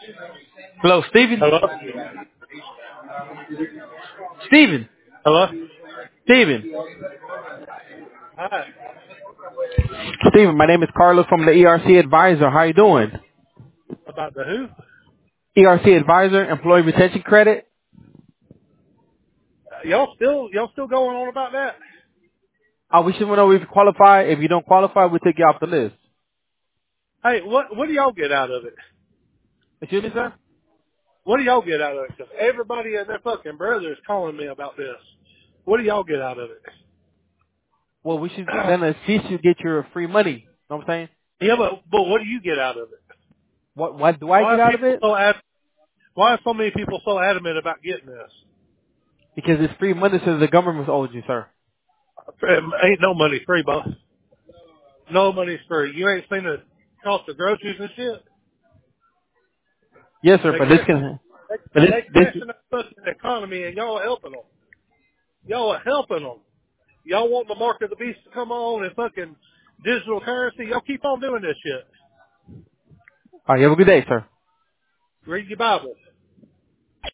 Hello, Steven? Hello? Steven? Hello? Steven? Hi. Steven, my name is Carlos from the ERC Advisor. How you doing? About the who? ERC Advisor, Employee Retention Credit. Y'all still going on about that? We should know if you qualify. If you don't qualify, we'll take you off the list. Hey, what do y'all get out of it? Excuse me, sir? What do y'all get out of it? Because everybody and their fucking brother is calling me about this. What do y'all get out of it? Well, we should then assist you get your free money. Know what I'm saying? Yeah, but what do you get out of it? What do I Why get are out of people it? so why are so many people so adamant about getting this? Because it's free money since the government owes you, sir. Ain't no money free, boss. No money's free. You ain't seen the cost of groceries and shit. Yes, sir. They But this crash, can. But they this. crashing the fucking economy, and y'all are helping them. Y'all are helping them. Y'all want the mark of the beast to come on and fucking digital currency? Y'all keep on doing this shit. All right. You have a good day, sir. Read your Bible.